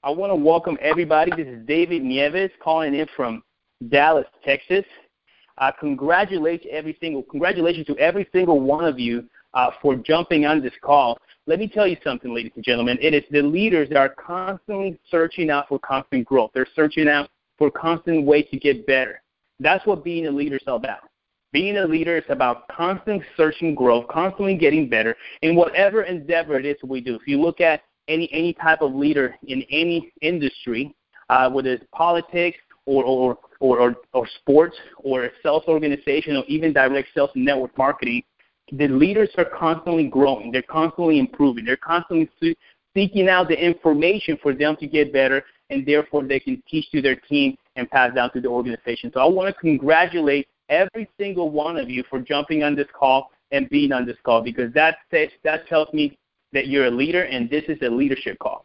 I want to welcome everybody. This is David Nieves calling in from Dallas, Texas. Congratulations to every single one of you for jumping on this call. Let me tell you something, ladies and gentlemen. It is the leaders that are constantly searching out for constant growth. They're searching out for constant ways to get better. That's what being a leader is all about. Being a leader is about constant searching growth, constantly getting better in whatever endeavor it is we do. If you look at any type of leader in any industry, whether it's politics or sports or a sales organization or even direct sales and network marketing, the leaders are constantly growing. They're constantly improving. They're constantly seeking out the information for them to get better, and therefore they can teach to their team and pass down to the organization. So I want to congratulate every single one of you for jumping on this call and being on this call, because that tells me that you're a leader, and this is a leadership call.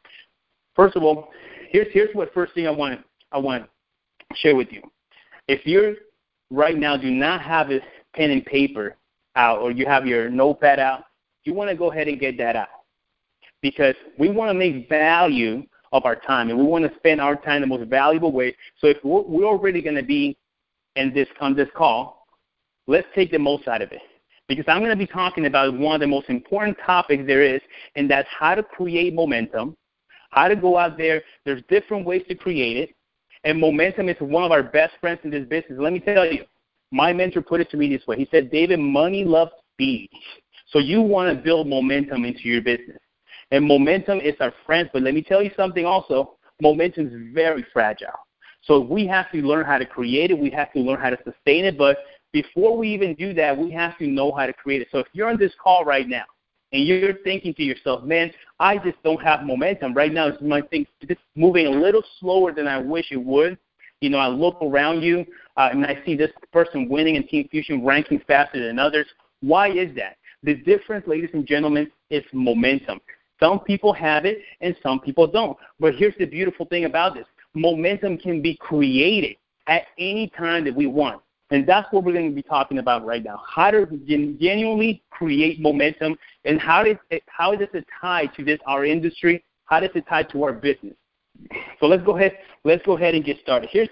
First of all, here's what first thing I want to share with you. If you're right now do not have a pen and paper out, or you have your notepad out, you want to go ahead and get that out, because we want to make value of our time, and we want to spend our time the most valuable way. So if we're already going to be on this call, let's take the most out of it, because I'm going to be talking about one of the most important topics there is, and that's how to create momentum, how to go out there. There's different ways to create it, and momentum is one of our best friends in this business. Let me tell you, my mentor put it to me this way. He said, David, money loves speed. So you want to build momentum into your business. And momentum is our friend. But let me tell you something also. Momentum is very fragile. So we have to learn how to create it. We have to learn how to sustain it. But before we even do that, we have to know how to create it. So if you're on this call right now and you're thinking to yourself, man, I just don't have momentum. Right now, my thing is moving a little slower than I wish it would. You know, I look around you, and I see this person winning in Team Fusion, ranking faster than others. Why is that? The difference, ladies and gentlemen, is momentum. Some people have it, and some people don't. But here's the beautiful thing about this. Momentum can be created at any time that we want. And that's what we're going to be talking about right now, how to genuinely create momentum, and how does it tie to our industry? How does it tie to our business? So let's go ahead and get started. Here's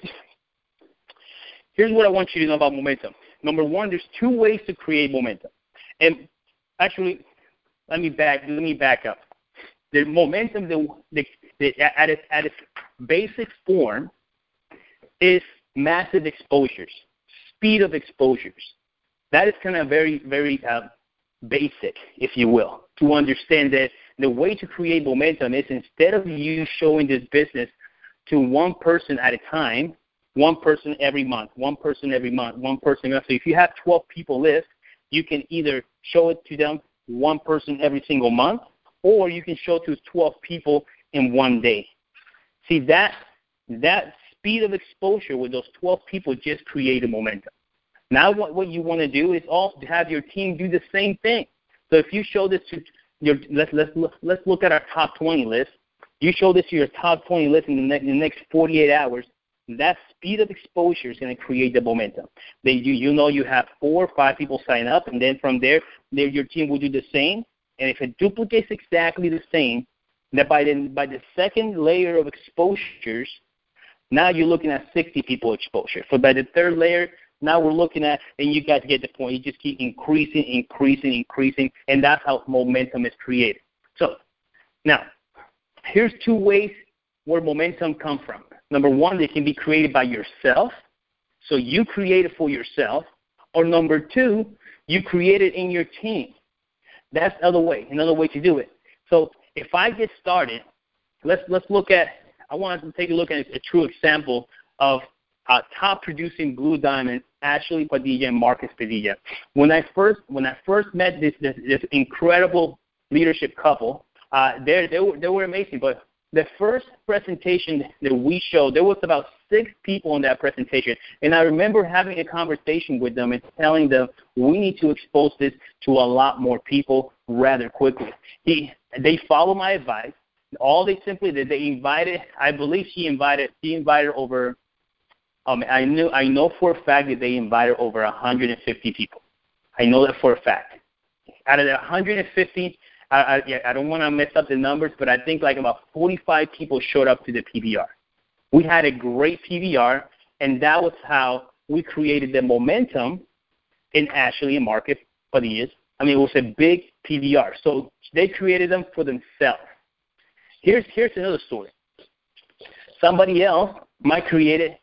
what I want you to know about momentum. Number one, there's two ways to create momentum. And actually, let me back up. The momentum at its basic form is massive exposures, speed of exposures. That is kind of very, very basic, if you will, to understand that the way to create momentum is, instead of you showing this business to one person at a time, one person every month, one person every month, one person. So if you have 12 people list, you can either show it to them one person every single month, or you can show it to 12 people in one day. See, that speed of exposure with those 12 people just created momentum. Now what you want to do is also have your team do the same thing. So if you show this to let's look at our top 20 list. You show this to your top 20 list in the next 48 hours. That speed of exposure is going to create the momentum. You have 4 or 5 people sign up, and then from there your team will do the same. And if it duplicates exactly the same, that by the second layer of exposures, now you're looking at 60 people exposure. So by the third layer, now we're looking at, and you guys get the point, you just keep increasing, and that's how momentum is created. So now, here's 2 ways where momentum comes from. Number one, they can be created by yourself, so you create it for yourself, or number 2, you create it in your team. That's another way to do it. So if I get started, let's look at, I want to take a look at a true example of top producing Blue Diamond, Ashley Padilla and Marcus Padilla. When I first met this incredible leadership couple, they were amazing. But the first presentation that we showed, there was about 6 people in that presentation, and I remember having a conversation with them and telling them we need to expose this to a lot more people rather quickly. They followed my advice. All they simply did, they invited. I believe she invited over. I know for a fact that they invited over 150 people. I know that for a fact. Out of the 150, I don't want to mess up the numbers, but I think like about 45 people showed up to the PBR. We had a great PBR, and that was how we created the momentum in Ashley and Market Padillas. I mean, it was a big PBR. So they created them for themselves. Here's another story. Somebody else might create it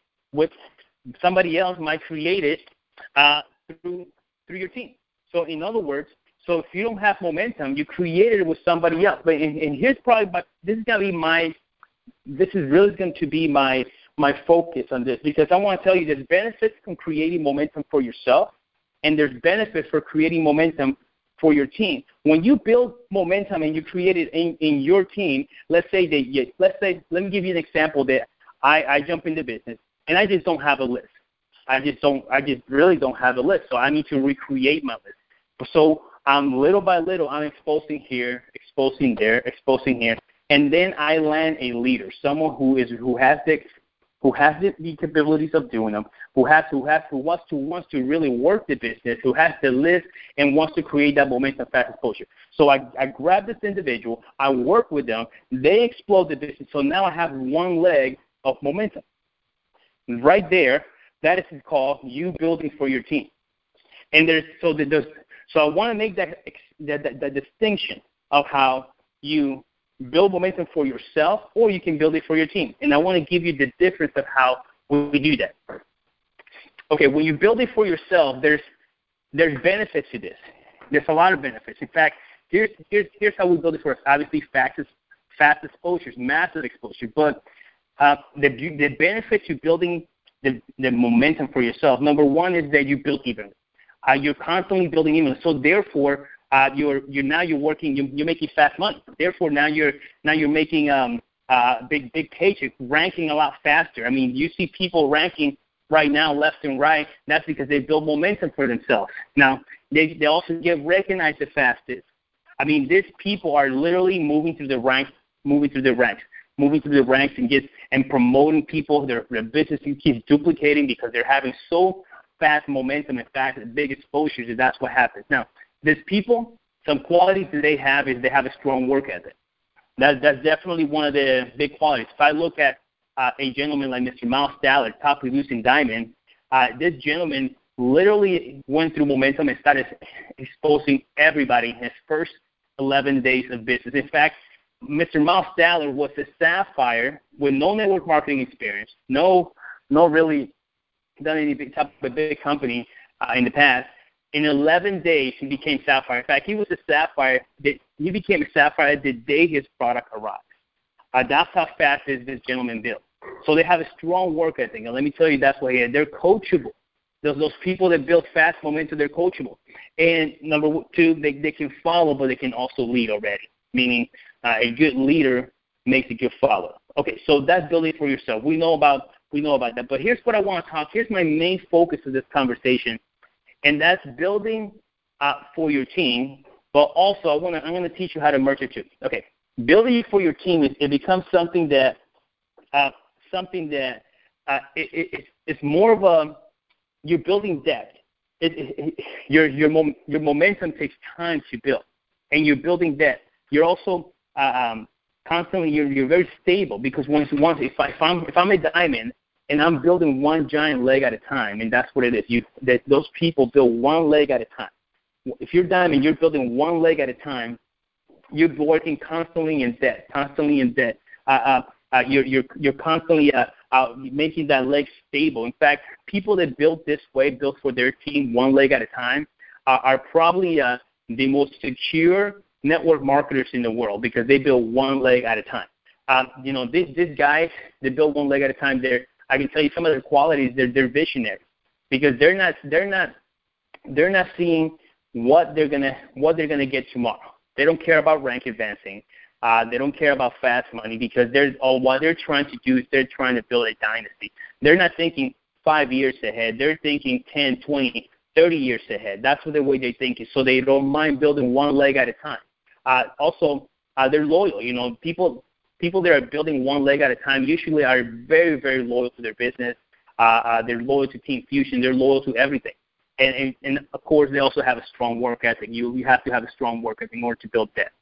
through your team. So in other words, so if you don't have momentum, you created it with somebody else. But and here's probably, this is really going to be my focus on this, because I want to tell you there's benefits from creating momentum for yourself, and there's benefits for creating momentum for your team. When you build momentum and you create it in your team, let me give you an example that I jump into business and I just don't have a list. I just really don't have a list. So I need to recreate my list. So little by little, I'm exposing here, exposing there, exposing here, and then I land a leader, someone who has the capabilities of doing them, who wants to really work the business, who has the list and wants to create that momentum, fast exposure. So I grab this individual, I work with them, they explode the business. So now I have one leg of momentum. Right there, that is called you building for your team. And so I want to make that distinction of how you build momentum for yourself, or you can build it for your team. And I want to give you the difference of how we do that. Okay, when you build it for yourself, there's benefits to this. There's a lot of benefits. In fact, here's how we build it for us. Obviously, fast exposures, massive exposure. But the benefit to building the momentum for yourself, number one is that you build even. You're constantly building even. So therefore, you're making fast money. Therefore, now you're making big paycheck, ranking a lot faster. I mean, you see people ranking right now left and right. That's because they build momentum for themselves. Now, they also get recognized the fastest. I mean, these people are literally moving through the ranks and promoting people. Their business keeps duplicating because they're having so fast momentum and fast big exposures, and that's what happens. Now, these people, some qualities that they have is they have a strong work ethic. That's definitely one of the big qualities. If I look at a gentleman like Mr. Miles Stallard, top producing diamond, this gentleman literally went through momentum and started exposing everybody in his first 11 days of business. In fact, Mr. Miles Stallard was a sapphire with no network marketing experience, no really done any big company in the past. In 11 days, he became sapphire. In fact, he was a sapphire. He became a sapphire the day his product arrived. That's how fast this gentleman built. So they have a strong work ethic. And let me tell you, that's why they're coachable. Those people that build fast momentum, they're coachable. And number two, they can follow, but they can also lead already, meaning a good leader makes a good follower. Okay, so that's building for yourself. We know about that. But here's what I want to talk. Here's my main focus of this conversation, and that's building for your team. But also, I'm going to teach you how to merge it too. Okay, building for your team it becomes something that it's more of a you're building depth. Your momentum takes time to build, and you're building depth. You're also constantly you're very stable, because if I'm a diamond and I'm building one giant leg at a time, and that's what it is. Those people build one leg at a time. If you're diamond, you're building one leg at a time. You're working constantly in debt. You're constantly making that leg stable. In fact, people that build this way, build for their team one leg at a time, are probably the most secure network marketers in the world, because they build one leg at a time. These guys, they build one leg at a time. I can tell you some of their qualities. They're visionaries, because they're not seeing what they're gonna get tomorrow. They don't care about rank advancing. They don't care about fast money, because what they're trying to do is they're trying to build a dynasty. They're not thinking 5 years ahead. They're thinking 10, 20, 30 years ahead. That's the way they think. So they don't mind building one leg at a time. Also, they're loyal. People that are building one leg at a time usually are very, very loyal to their business. They're loyal to Team Fusion. They're loyal to everything. And of course, they also have a strong work ethic. You have to have a strong work ethic in order to build that.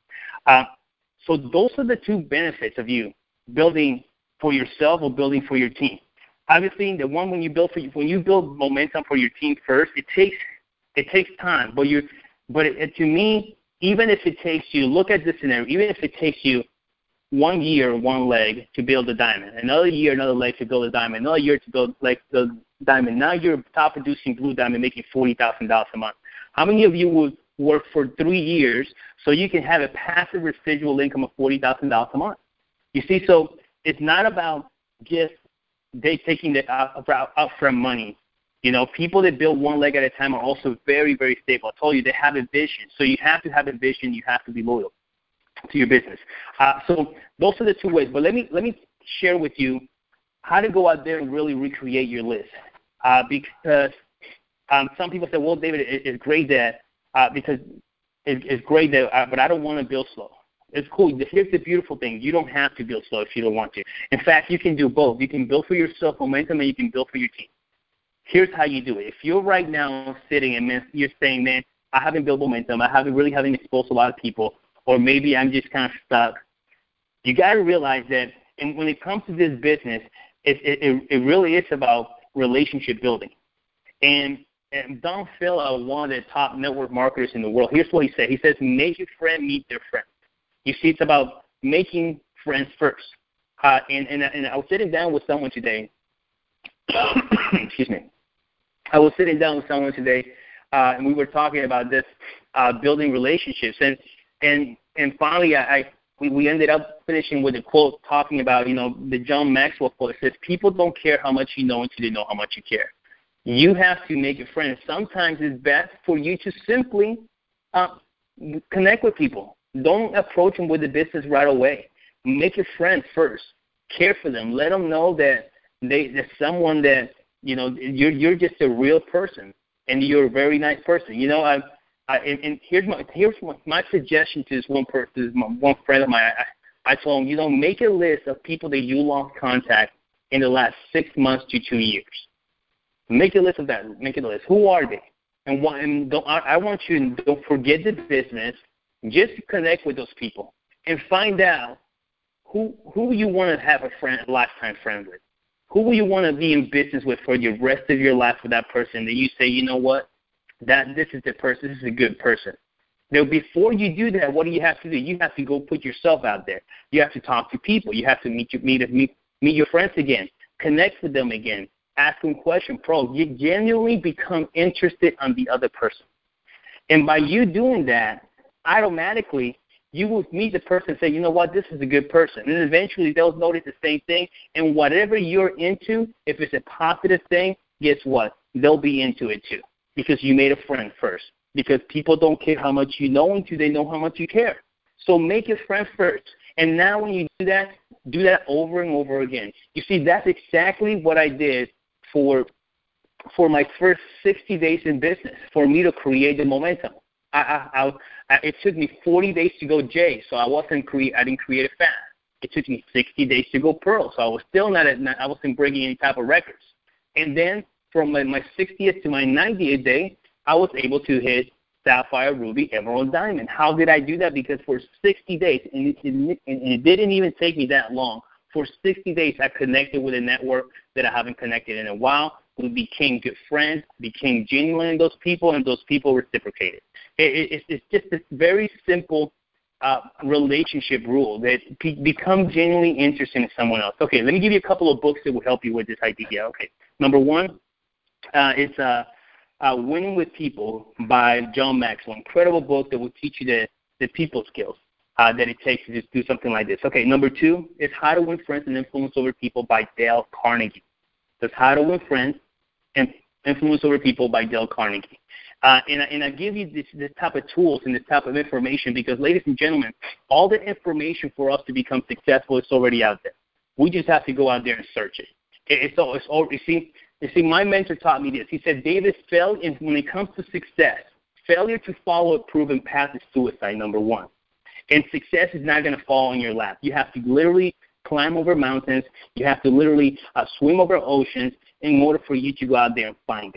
So those are the two benefits of you building for yourself or building for your team. Obviously, the one when you build momentum for your team first, it takes time. But to me, even if it takes you, look at this scenario, even if it takes you 1 year, one leg to build a diamond, another year, another leg to build a diamond, another year to build the diamond. Now you're a top producing blue diamond making $40,000 a month. How many of you would work for 3 years so you can have a passive residual income of $40,000 a month? You see, so it's not about just they taking the upfront money. People that build one leg at a time are also very, very stable. I told you they have a vision. So you have to have a vision. You have to be loyal to your business. So those are the two ways. But let me share with you how to go out there and really recreate your list. Because some people say, well, David, it's great that because it's great that, but I don't want to build slow. It's cool. Here's the beautiful thing. You don't have to build slow if you don't want to. In fact, you can do both. You can build for yourself momentum and you can build for your team. Here's how you do it. If you're right now sitting and you're saying, man, I haven't built momentum, I haven't exposed a lot of people, or maybe I'm just kind of stuck, you got to realize that when it comes to this business, it really is about relationship building. And Don Phil, one of the top network marketers in the world, here's what he said. He says, make your friend meet their friend. You see, it's about making friends first. And I was sitting down with someone today. Excuse me. I was sitting down with someone today, and we were talking about this building relationships. And finally, we ended up finishing with a quote talking about, the John Maxwell quote. It says, people don't care how much you know until they know how much you care. You have to make a friend. Sometimes it's best for you to simply connect with people. Don't approach them with the business right away. Make a friend first. Care for them. Let them know that there's someone that, you're just a real person and you're a very nice person. And here's my suggestion to this one person, one friend of mine. I told him, make a list of people that you lost contact in the last 6 months to 2 years. Make a list of that. Make a list. Who are they? And I want you to don't forget the business. Just connect with those people and find out who you want to have a lifetime friend with. Who will you want to be in business with for the rest of your life with that person that you say, you know what, this is the person, this is a good person. Now, before you do that, what do you have to do? You have to go put yourself out there. You have to talk to people. You have to meet your friends again. Connect with them again. Ask them questions. You genuinely become interested in the other person. And by you doing that, automatically, you will meet the person and say, you know what, this is a good person. And eventually they'll notice the same thing. And whatever you're into, if it's a positive thing, guess what? They'll be into it too because you made a friend first. Because people don't care how much you know until they know how much you care. So make a friend first. And now when you do that over and over again. You see, that's exactly what I did for my first 60 days in business, for me to create the momentum. It took me 40 days to go J, so I didn't create it fast. It took me 60 days to go Pearl, so I was still I wasn't breaking any type of records. And then from my 60th to my 90th day, I was able to hit Sapphire, Ruby, Emerald, Diamond. How did I do that? Because for 60 days, and it didn't even take me that long, for 60 days I connected with a network that I haven't connected in a while. We became good friends, became genuine in those people, and those people reciprocated. It's just this very simple relationship rule that become genuinely interested in someone else. Okay, let me give you a couple of books that will help you with this idea. Okay, number one, it's Winning with People by John Maxwell. Incredible book that will teach you the people skills that it takes to just do something like this. Okay, number two is How to Win Friends and Influence Over People by Dale Carnegie. That's How to Win Friends and Influence Over People by Dale Carnegie. And I give you this type of tools and this type of information because, ladies and gentlemen, all the information for us to become successful is already out there. We just have to go out there and search it. It's all. You see, my mentor taught me this. He said, David, when it comes to success, failure to follow a proven path is suicide, number one. And success is not going to fall in your lap. You have to literally climb over mountains. You have to literally swim over oceans in order for you to go out there and find it.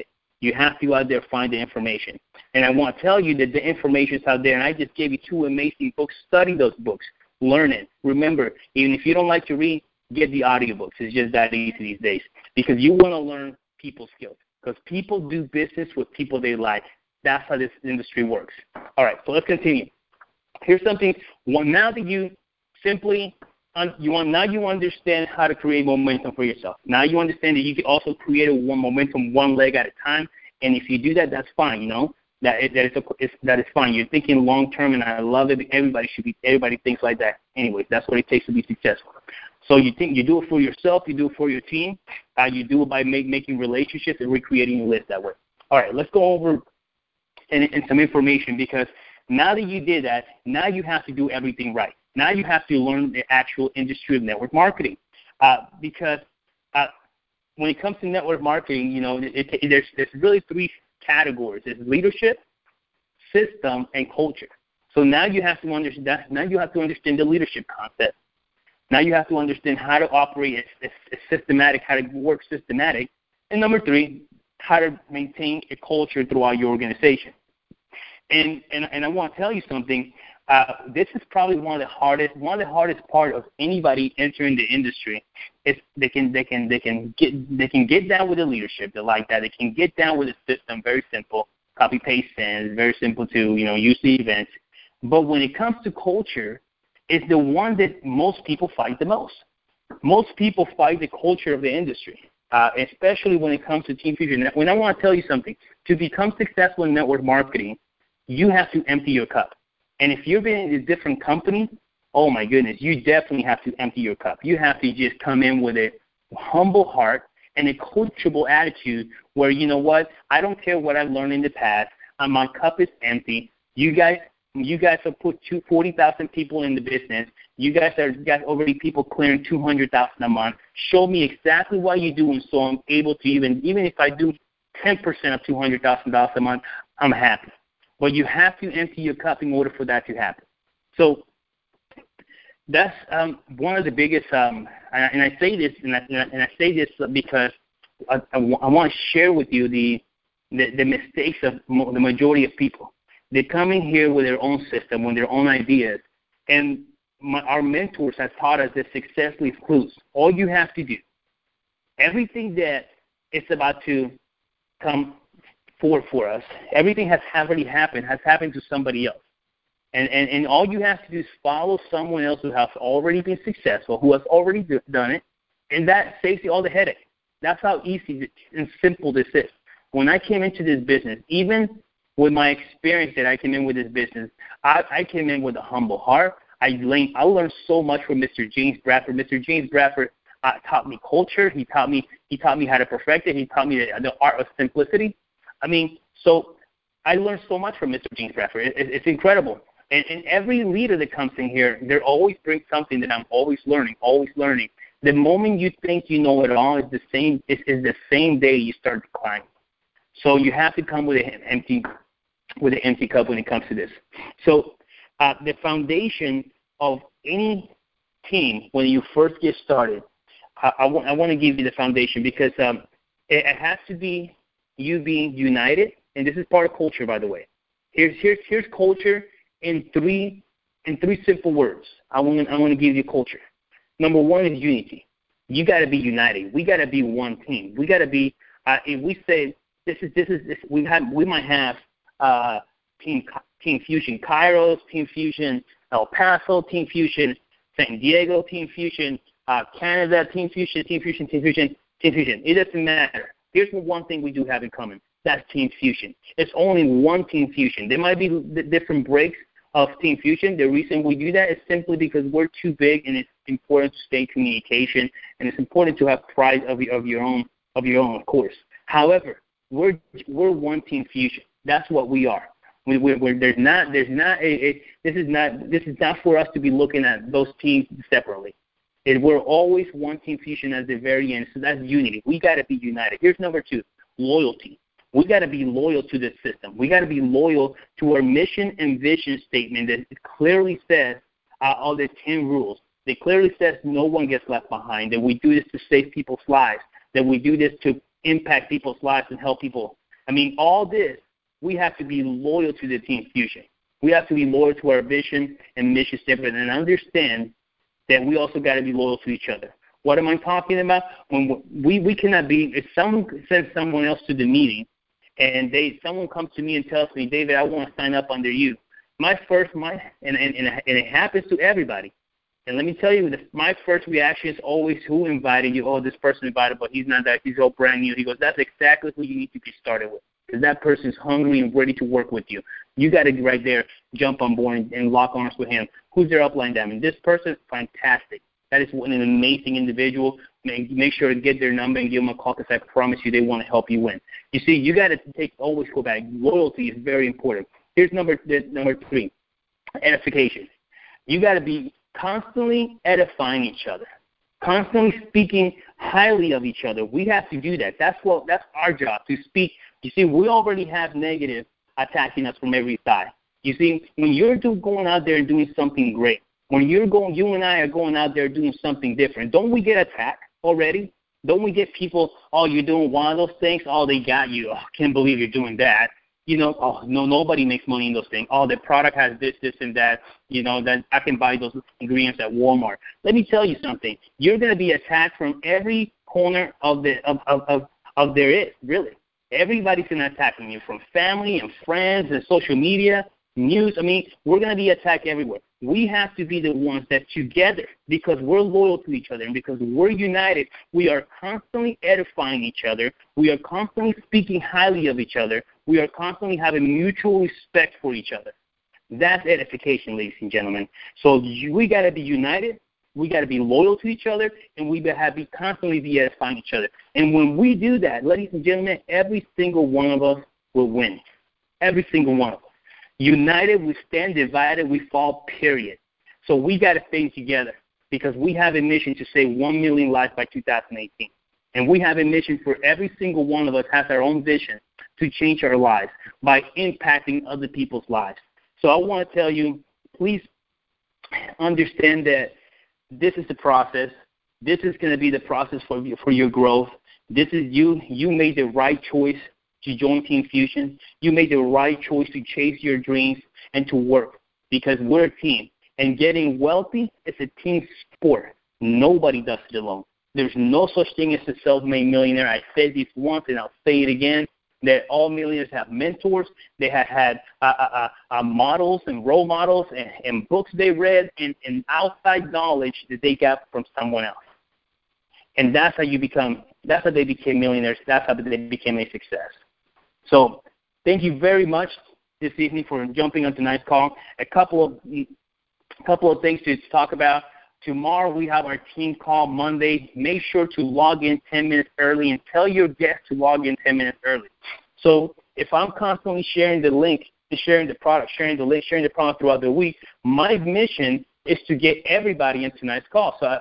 You have to go out there find the information. And I want to tell you that the information is out there, and I just gave you 2 amazing books. Study those books. Learn it. Remember, even if you don't like to read, get the audiobooks. It's just that easy these days because you want to learn people skills because people do business with people they like. That's how this industry works. All right, so let's continue. Here's something. Now that you simply you understand how to create momentum for yourself. Now you understand that you can also create momentum one leg at a time, and if you do that, that's fine. You know that is fine. You're thinking long term, and I love it. Everybody thinks like that. Anyways, that's what it takes to be successful. So you do it for yourself, you do it for your team, you do it by making relationships and recreating your list that way. All right, let's go over and some information because now that you did that, now you have to do everything right. Now you have to learn the actual industry of network marketing because when it comes to network marketing, you know, there's really 3 categories. There's leadership, system, and culture. So now you have to understand that. Now you have to understand the leadership concept. Now you have to understand how to operate a systematic, how to work systematic. And number 3, how to maintain a culture throughout your organization. And I want to tell you something. This is probably one of the hardest part of anybody entering the industry. Is they can get down with the leadership. They like that. They can get down with the system. Very simple. Copy paste send. Very simple to use the events. But when it comes to culture, it's the one that most people fight the most. Most people fight the culture of the industry, especially when it comes to Team Fusion. When I want to tell you something, to become successful in network marketing, you have to empty your cup. And if you've been in a different company, oh my goodness, you definitely have to empty your cup. You have to just come in with a humble heart and a coachable attitude where, you know what, I don't care what I've learned in the past. My cup is empty. You guys have put 40,000 people in the business. You guys got already people clearing 200,000 a month. Show me exactly what you're doing so I'm able to even if I do 10% of $200,000 a month, I'm happy. But you have to empty your cup in order for that to happen. So that's one of the biggest. And I say this, and I say this because I want to share with you the mistakes of the majority of people. They come in here with their own system, with their own ideas, and our mentors have taught us that success leaves clues. All you have to do, everything that is about to come forward for us, everything has already happened to somebody else. And all you have to do is follow someone else who has already been successful, who has already done it, and that saves you all the headache. That's how easy and simple this is. When I came into this business, even with my experience that I came in with this business, I came in with a humble heart. I learned so much from Mr. James Bradford. Mr. James Bradford taught me culture. He taught me how to perfect it. He taught me the art of simplicity. I mean, so I learned so much from Mr. James Bradford. It's incredible. And every leader that comes in here, they always bring something that I'm always learning. The moment you think you know it all is the same day you start declining. So you have to come with an empty cup when it comes to this. So the foundation of any team when you first get started, I want to give you the foundation because it has to be you being united, and this is part of culture, by the way. Here's culture in three simple words. I want to give you culture. Number 1 is unity. You got to be united. We got to be one team. We got to be. If we say this, we might have Team Fusion Kairos, Team Fusion El Paso, Team Fusion San Diego, Team Fusion Canada, Team Fusion. It doesn't matter. Here's one thing we do have in common. That's Team Fusion. It's only one Team Fusion. There might be different breaks of Team Fusion. The reason we do that is simply because we're too big, and it's important to stay in communication, and it's important to have pride of your own, of course. However, we're one Team Fusion. That's what we are. This is not for us to be looking at those teams separately. We're always one Team Fusion at the very end. So that's unity. We got to be united. Here's number 2, loyalty. We got to be loyal to this system. We got to be loyal to our mission and vision statement that clearly says all the 10 rules. It clearly says no one gets left behind, that we do this to save people's lives, that we do this to impact people's lives and help people I mean, all this, we have to be loyal to the Team Fusion. We have to be loyal to our vision and mission statement and understand that we also got to be loyal to each other. What am I talking about? When we cannot be, if someone sends someone else to the meeting and someone comes to me and tells me, David, I want to sign up under you. And it happens to everybody. And let me tell you, my first reaction is always, who invited you? Oh, this person invited, but he's not that. He's all brand new. He goes, that's exactly who you need to get started with, because that person is hungry and ready to work with you. You got to right there jump on board and lock arms with him. Who's their upline diamond? This person, fantastic. That is an amazing individual. Make sure to get their number and give them a call, because I promise you they want to help you win. You see, you got to always go back. Loyalty is very important. Here's number 3, edification. You got to be constantly edifying each other, constantly speaking highly of each other. We have to do that. That's our job, to speak. You see, we already have negative attacking us from every side. You see, when you're going out there and doing something great, when you and I are going out there doing something different, don't we get attacked already? Don't we get people, oh, you're doing one of those things? Oh, they got you. Oh, can't believe you're doing that. You know, oh, no, nobody makes money in those things. Oh, the product has this, and that. You know, that I can buy those ingredients at Walmart. Let me tell you something. You're going to be attacked from every corner of there is, really. Everybody's going to attack you, from family and friends and social media, news. I mean, we're going to be attacked everywhere. We have to be the ones that together, because we're loyal to each other and because we're united, we are constantly edifying each other. We are constantly speaking highly of each other. We are constantly having mutual respect for each other. That's edification, ladies and gentlemen. So we got to be united. We got to be loyal to each other, and we have to constantly be edifying each other. And when we do that, ladies and gentlemen, every single one of us will win. Every single one of us. United, we stand. Divided, we fall, period. So we got to stay together, because we have a mission to save 1 million lives by 2018. And we have a mission for every single one of us has our own vision to change our lives by impacting other people's lives. So I want to tell you, please understand that this is the process. This is going to be the process for your growth. This is you made the right choice to join Team Fusion. You made the right choice to chase your dreams and to work, because we're a team. And getting wealthy is a team sport. Nobody does it alone. There's no such thing as a self-made millionaire. I said this once, and I'll say it again, that all millionaires have mentors. They have had models and role models and books they read and outside knowledge that they got from someone else. And that's how they became millionaires. That's how they became a success. So thank you very much this evening for jumping on tonight's call. A couple of things to talk about. Tomorrow we have our team call Monday. Make sure to log in 10 minutes early and tell your guests to log in 10 minutes early. So if I'm constantly sharing the link, sharing the product, sharing the link, sharing the product throughout the week, my mission is to get everybody in tonight's call. So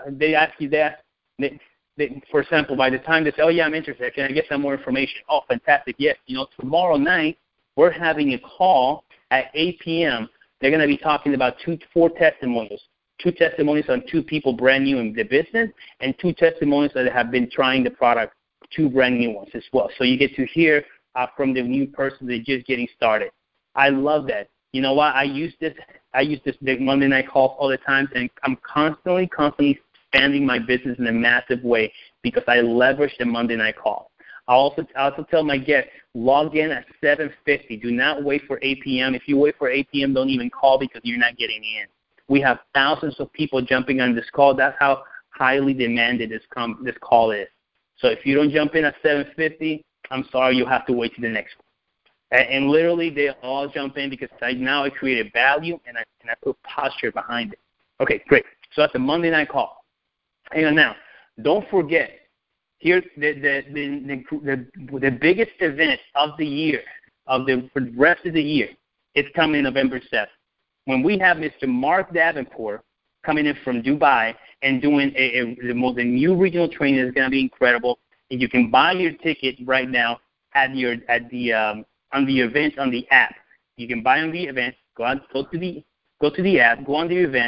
for example, by the time they say, oh, yeah, I'm interested, can I get some more information? Oh, fantastic, yes. You know, tomorrow night we're having a call at 8 p.m. They're going to be talking about 4 testimonials. 2 testimonies on 2 people brand new in the business, and 2 testimonies that have been trying the product, 2 brand new ones as well. So you get to hear from the new person that's just getting started. I love that. You know what? I use this the Monday night calls all the time, and I'm constantly expanding my business in a massive way because I leverage the Monday night call. I also tell my guests, log in at 7:50. Do not wait for 8 p.m. If you wait for 8 p.m., don't even call because you're not getting in. We have thousands of people jumping on this call. That's how highly demanded this call is. So if you don't jump in at 7:50, I'm sorry, you'll have to wait to the next one. And literally, they all jump in because I created value and I put posture behind it. Okay, great. So that's a Monday night call. And now, don't forget, here's the biggest event of the year, for the rest of the year. It's coming November 7th. When we have Mr. Mark Davenport coming in from Dubai and doing the new regional training is going to be incredible. And you can buy your ticket right now on the event on the app. You can buy on the event. Go to the app. Go on the event.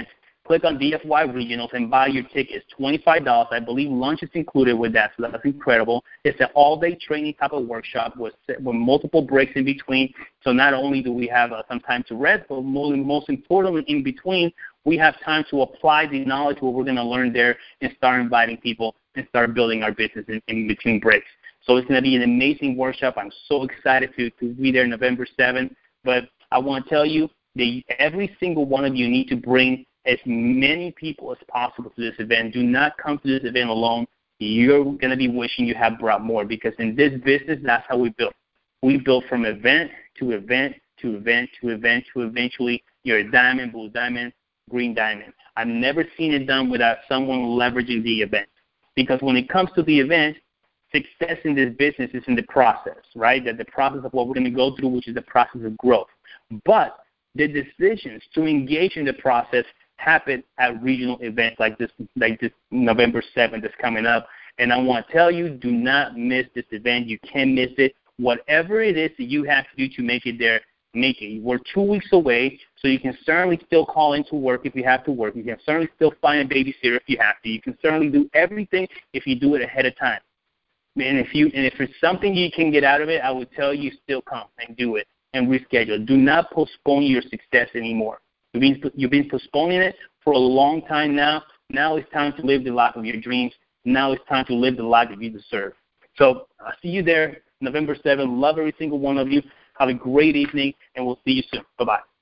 click on DFY Regionals and buy your tickets. $25. I believe lunch is included with that, so that's incredible. It's an all-day training type of workshop with multiple breaks in between. So not only do we have some time to rest, but most importantly, in between, we have time to apply the knowledge what we're going to learn there and start inviting people and start building our business in between breaks. So it's going to be an amazing workshop. I'm so excited to be there November 7th. But I want to tell you that every single one of you need to bring as many people as possible to this event. Do not come to this event alone. You're going to be wishing you had brought more, because in this business, that's how we build. We build from event to event to event to event to eventually you're a diamond, blue diamond, green diamond. I've never seen it done without someone leveraging the event, because when it comes to the event, success in this business is in the process, right? That the process of what we're going to go through, which is the process of growth. But the decisions to engage in the process happen at regional events like this November 7th that's coming up. And I want to tell you, do not miss this event. You can't miss it. Whatever it is that you have to do to make it there, make it. We're 2 weeks away, so you can certainly still call into work if you have to work. You can certainly still find a babysitter if you have to. You can certainly do everything if you do it ahead of time. And if it's something you can get out of it, I would tell you still come and do it and reschedule. Do not postpone your success anymore. You've been postponing it for a long time now. Now it's time to live the life of your dreams. Now it's time to live the life that you deserve. So I'll see you there November 7th. Love every single one of you. Have a great evening, and we'll see you soon. Bye-bye.